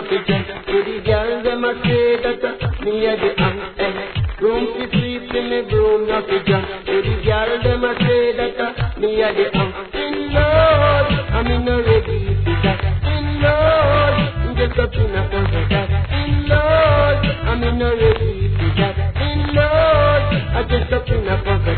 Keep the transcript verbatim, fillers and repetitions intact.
fi jet. To the girls them a say that uh, me a the am. Eh. Room to sleep in me room no fi jet. To the girls them a say that uh, me a the am. In Lord, I'm in no ready for that. In Lord, just up in a for that. In Lord, I'm in no ready for that. In Lord, I just up in a for that.